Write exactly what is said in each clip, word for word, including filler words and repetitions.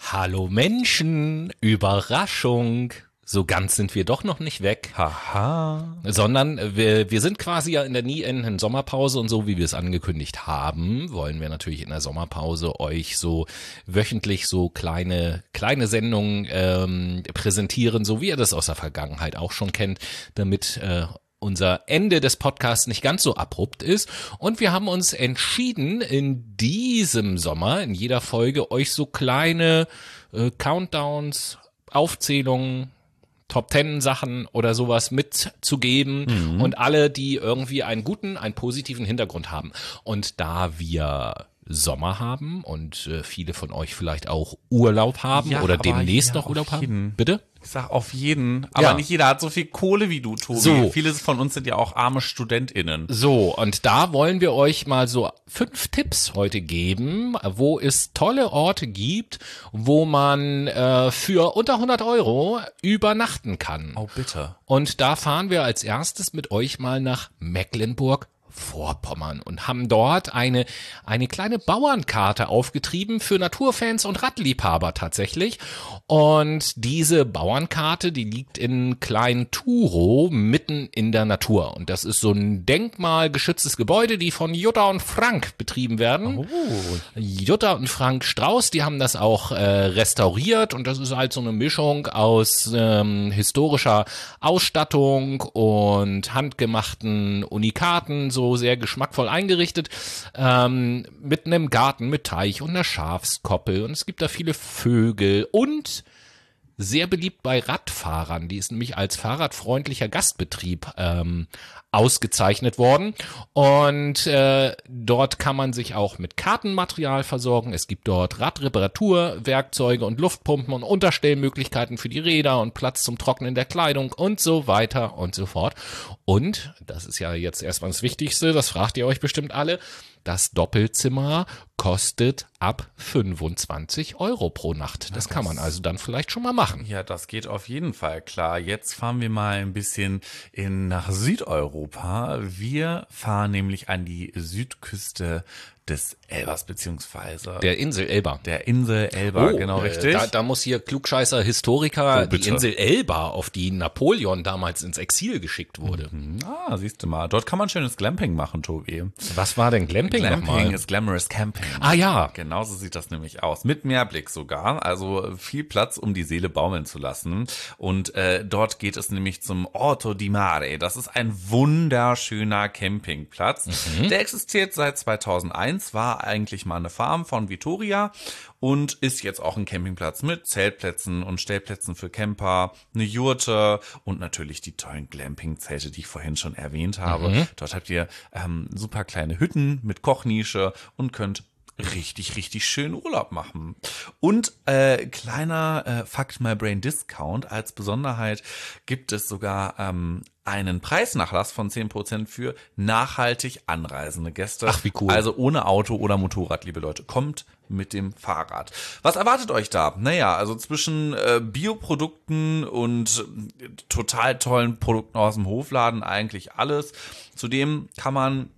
Hallo Menschen, Überraschung. So ganz sind wir doch noch nicht weg. Haha. Sondern wir, wir sind quasi ja in der nie endenden Sommerpause und so wie wir es angekündigt haben, wollen wir natürlich in der Sommerpause euch so wöchentlich so kleine kleine Sendungen ähm, präsentieren, so wie ihr das aus der Vergangenheit auch schon kennt, damit äh, unser Ende des Podcasts nicht ganz so abrupt ist. Und wir haben uns entschieden, in diesem Sommer, in jeder Folge, euch so kleine äh, Countdowns, Aufzählungen, Top Ten Sachen oder sowas mitzugeben mhm. und alle, die irgendwie einen guten, einen positiven Hintergrund haben. Und da wir Sommer haben und äh, viele von euch vielleicht auch Urlaub haben Ja, oder aber demnächst ja, noch Urlaub auf haben. jeden. Bitte? Ich sag auf jeden, aber Ja. nicht jeder hat so viel Kohle wie du, Tobi. So. Viele von uns sind ja auch arme StudentInnen. So, und da wollen wir euch mal so fünf Tipps heute geben, wo es tolle Orte gibt, wo man äh, für unter hundert Euro übernachten kann. Oh, bitte. Und da fahren wir als erstes mit euch mal nach Mecklenburg-Vorpommern und haben dort eine eine kleine Bauernkarte aufgetrieben für Naturfans und Radliebhaber tatsächlich. Und diese Bauernkarte, die liegt in Klein-Turow mitten in der Natur. Und das ist so ein denkmalgeschütztes Gebäude, die von Jutta und Frank betrieben werden. Oh. Jutta und Frank Strauß, die haben das auch äh, restauriert und das ist halt so eine Mischung aus ähm, historischer Ausstattung und handgemachten Unikaten, so sehr geschmackvoll eingerichtet, ähm, mit einem Garten mit Teich und einer Schafskoppel und es gibt da viele Vögel und sehr beliebt bei Radfahrern, die ist nämlich als fahrradfreundlicher Gastbetrieb ähm, ausgezeichnet worden und äh, dort kann man sich auch mit Kartenmaterial versorgen. Es gibt dort Radreparaturwerkzeuge und Luftpumpen und Unterstellmöglichkeiten für die Räder und Platz zum Trocknen der Kleidung und so weiter und so fort. Und, das ist ja jetzt erstmal das Wichtigste, das fragt ihr euch bestimmt alle, das Doppelzimmer kostet ab fünfundzwanzig Euro pro Nacht. Das kann man also dann vielleicht schon mal machen. Ja, das geht auf jeden Fall klar. Jetzt fahren wir mal ein bisschen in, nach Südeuropa. Wir fahren nämlich an die Südküste des Elbers, beziehungsweise Der Insel Elba. der Insel Elba, genau äh, richtig. Da, da muss hier Klugscheißer Historiker So, bitte. die Insel Elba, auf die Napoleon damals ins Exil geschickt wurde. Mhm. Ah, siehst du mal. Dort kann man schönes Glamping machen, Tobi. Was war denn Glamping, Glamping nochmal? ist Glamorous Camping. Ah ja, Genauso sieht das nämlich aus. Mit Meerblick sogar. Also viel Platz, um die Seele baumeln zu lassen. Und äh, dort geht es nämlich zum Orto di Mare. Das ist ein wunderschöner Campingplatz. Mhm. Der existiert seit zweitausendeins, war eigentlich mal eine Farm von Vittoria und ist jetzt auch ein Campingplatz mit Zeltplätzen und Stellplätzen für Camper, eine Jurte und natürlich die tollen Glamping-Zelte, die ich vorhin schon erwähnt habe. Mhm. Dort habt ihr ähm, super kleine Hütten mit Kochnische und könnt richtig, richtig schön Urlaub machen. Und äh, kleiner äh, Fakt My Brain Discount, als Besonderheit gibt es sogar ähm, einen Preisnachlass von zehn Prozent für nachhaltig anreisende Gäste. Ach, wie cool. Also ohne Auto oder Motorrad, liebe Leute. Kommt mit dem Fahrrad. Was erwartet euch da? Naja, also zwischen äh, Bioprodukten und äh, total tollen Produkten aus dem Hofladen eigentlich alles. Zudem kann man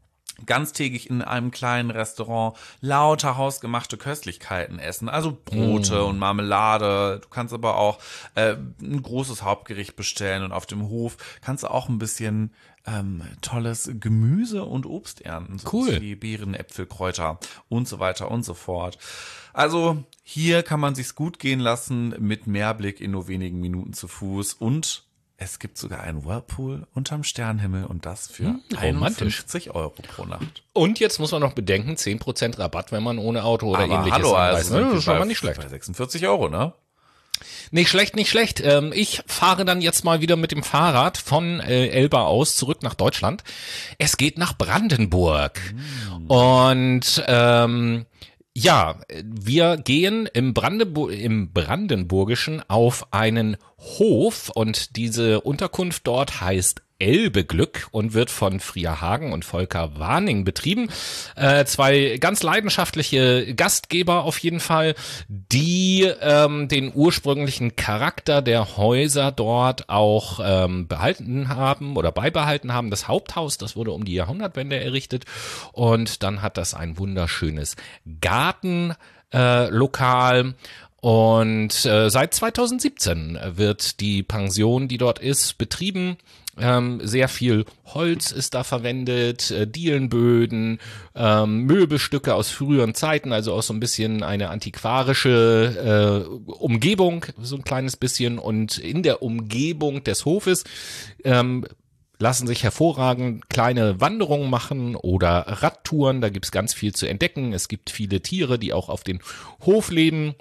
ganztägig in einem kleinen Restaurant lauter hausgemachte Köstlichkeiten essen, also Brote mm. und Marmelade. Du kannst aber auch äh, ein großes Hauptgericht bestellen und auf dem Hof kannst du auch ein bisschen ähm, tolles Gemüse und Obst ernten. So Cool. Wie Beeren, Äpfel, Kräuter und so weiter und so fort. Also hier kann man sich's gut gehen lassen mit Meerblick in nur wenigen Minuten zu Fuß und es gibt sogar einen Whirlpool unterm Sternenhimmel und das für Hm, romantisch. einundfünfzig Euro pro Nacht. und jetzt muss man noch bedenken, zehn Prozent Rabatt, wenn man ohne Auto oder Aber ähnliches hallo, anreist. also Ne? sind Das wir ist schon bei- mal nicht schlecht. Bei sechsundvierzig Euro, ne? Nicht schlecht, nicht schlecht. Ähm, ich fahre dann jetzt mal wieder mit dem Fahrrad von äh, Elba aus zurück nach Deutschland. Es geht nach Brandenburg. Mm. Und ähm, ja, wir gehen im, Brandenburg, im Brandenburgischen auf einen Hof und diese Unterkunft dort heißt Elbeglück und wird von Fria Hagen und Volker Warning betrieben. Äh, zwei ganz leidenschaftliche Gastgeber auf jeden Fall, die ähm, den ursprünglichen Charakter der Häuser dort auch ähm, behalten haben oder beibehalten haben. Das Haupthaus, das wurde um die Jahrhundertwende errichtet und dann hat das ein wunderschönes Gartenlokal. Äh, Und äh, seit zweitausendsiebzehn wird die Pension, die dort ist, betrieben. Ähm, sehr viel Holz ist da verwendet, äh, Dielenböden, ähm, Möbelstücke aus früheren Zeiten, also auch so ein bisschen eine antiquarische äh, Umgebung, so ein kleines bisschen. Und in der Umgebung des Hofes ähm, lassen sich hervorragend kleine Wanderungen machen oder Radtouren. Da gibt's ganz viel zu entdecken. Es gibt viele Tiere, die auch auf den Hof leben.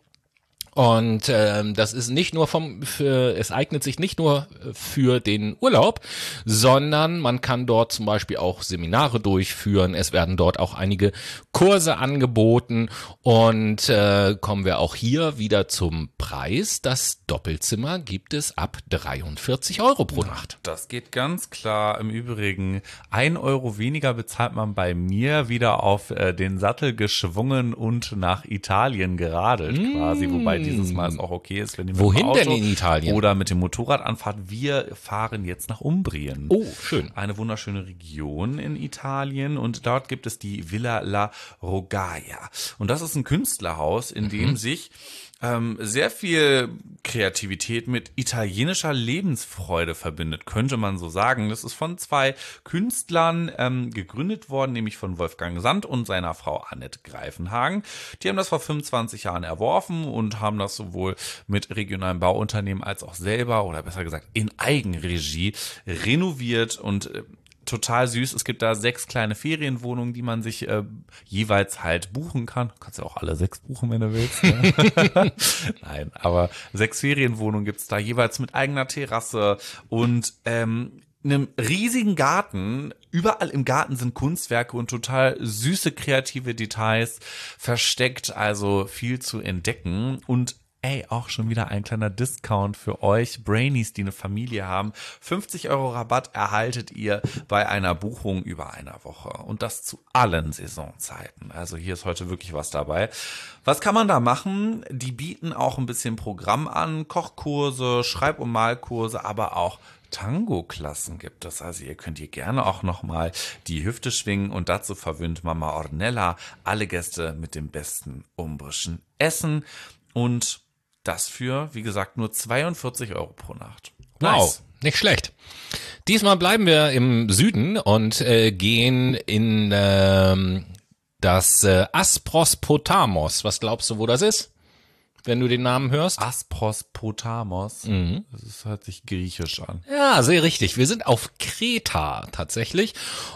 Und ähm, das ist nicht nur vom, für, es eignet sich nicht nur für den Urlaub, sondern man kann dort zum Beispiel auch Seminare durchführen. Es werden dort auch einige Kurse angeboten und äh, kommen wir auch hier wieder zum Preis. Das Doppelzimmer gibt es ab dreiundvierzig Euro pro Nacht. Das geht ganz klar. Im Übrigen, ein Euro weniger bezahlt man bei mir wieder auf äh, den Sattel geschwungen und nach Italien geradelt mm. quasi, wobei dieses Mal es auch okay ist, wenn ihr mit Wohin dem Auto denn in Italien? Oder mit dem Motorrad anfahrt. Wir fahren jetzt nach Umbrien. Oh, schön. Eine wunderschöne Region in Italien und dort gibt es die Villa La Rogaia. Und das ist ein Künstlerhaus, in dem mhm. sich ähm, sehr viel Kreativität mit italienischer Lebensfreude verbindet, könnte man so sagen. Das ist von zwei Künstlern ähm, gegründet worden, nämlich von Wolfgang Sand und seiner Frau Annette Greifenhagen. Die haben das vor fünfundzwanzig Jahren erworfen und haben das sowohl mit regionalen Bauunternehmen als auch selber oder besser gesagt in Eigenregie renoviert und äh, total süß. Es gibt da sechs kleine Ferienwohnungen, die man sich äh, jeweils halt buchen kann. Du kannst ja auch alle sechs buchen, wenn du willst. Ne? Nein, aber sechs Ferienwohnungen gibt's da jeweils mit eigener Terrasse und ähm, einem riesigen Garten. Überall im Garten sind Kunstwerke und total süße kreative Details versteckt, also viel zu entdecken und ey, auch schon wieder ein kleiner Discount für euch Brainies, die eine Familie haben. fünfzig Euro Rabatt erhaltet ihr bei einer Buchung über einer Woche. Und das zu allen Saisonzeiten. Also hier ist heute wirklich was dabei. Was kann man da machen? Die bieten auch ein bisschen Programm an. Kochkurse, Schreib- und Malkurse, aber auch Tango-Klassen gibt es. Also ihr könnt hier gerne auch nochmal die Hüfte schwingen. Und dazu verwöhnt Mama Ornella alle Gäste mit dem besten umbrischen Essen. Und das für, wie gesagt, nur zweiundvierzig Euro pro Nacht. Nice. Wow, nicht schlecht. Diesmal bleiben wir im Süden und äh, gehen in ähm, das äh, Asprospotamos. Was glaubst du, wo das ist, wenn du den Namen hörst? Asprospotamos. Mhm. Das hört sich griechisch an. Ja, sehr richtig. Wir sind auf Kreta tatsächlich.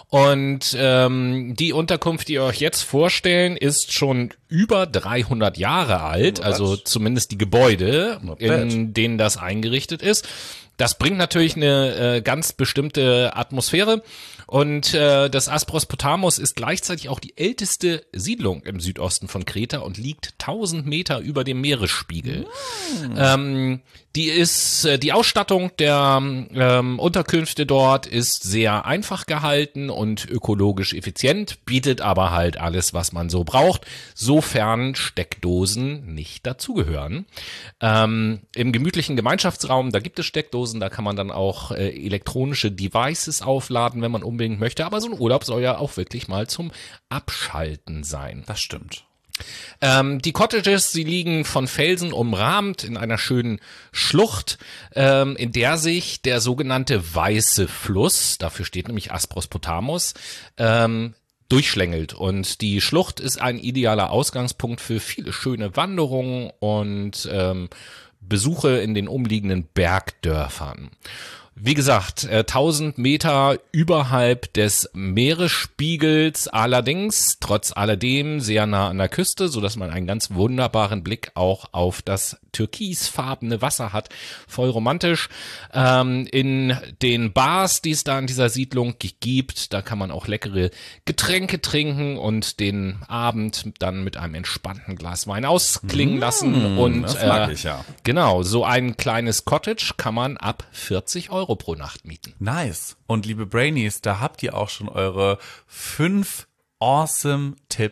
Und ähm, die Unterkunft, die wir euch jetzt vorstellen, ist schon über dreihundert Jahre alt. What? Also zumindest die Gebäude, Not bad. in denen das eingerichtet ist. Das bringt natürlich eine äh, ganz bestimmte Atmosphäre. Und äh, das Asprospotamos ist gleichzeitig auch die älteste Siedlung im Südosten von Kreta und liegt tausend Meter über dem Meeresspiegel. Mm. Ähm, die ist äh, die Ausstattung der ähm, Unterkünfte dort ist sehr einfach gehalten und ökologisch effizient, bietet aber halt alles, was man so braucht, sofern Steckdosen nicht dazugehören. Ähm, im gemütlichen Gemeinschaftsraum, da gibt es Steckdosen, da kann man dann auch äh, elektronische Devices aufladen, wenn man unbedingt möchte, aber so ein Urlaub soll ja auch wirklich mal zum Abschalten sein. Das stimmt. Ähm, die Cottages, sie liegen von Felsen umrahmt in einer schönen Schlucht, ähm, in der sich der sogenannte Weiße Fluss, dafür steht nämlich Asprospotamos, ähm, durchschlängelt. Und die Schlucht ist ein idealer Ausgangspunkt für viele schöne Wanderungen und ähm, Besuche in den umliegenden Bergdörfern. Wie gesagt, äh, tausend Meter überhalb des Meeresspiegels, allerdings trotz alledem sehr nah an der Küste, so dass man einen ganz wunderbaren Blick auch auf das türkisfarbene Wasser hat. Voll romantisch. Ähm, in den Bars, die es da in dieser Siedlung gibt, da kann man auch leckere Getränke trinken und den Abend dann mit einem entspannten Glas Wein ausklingen lassen. Mmh, und das mag äh, ich ja. Genau, so ein kleines Cottage kann man ab vierzig Euro pro Nacht mieten. Nice. Und liebe Brainies, da habt ihr auch schon eure fünf awesome Tipps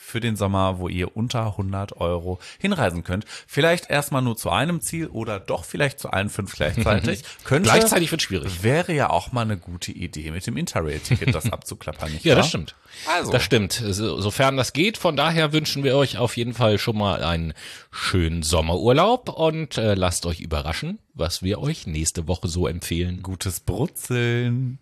für den Sommer, wo ihr unter hundert Euro hinreisen könnt. Vielleicht erstmal nur zu einem Ziel oder doch vielleicht zu allen fünf gleichzeitig. Könnte, Gleichzeitig wird schwierig. Wäre ja auch mal eine gute Idee, mit dem Interrail-Ticket das abzuklappern, nicht Ja, wahr? das stimmt. Also. Das stimmt, so, sofern das geht. Von daher wünschen wir euch auf jeden Fall schon mal einen schönen Sommerurlaub und äh, lasst euch überraschen, was wir euch nächste Woche so empfehlen. Gutes Brutzeln.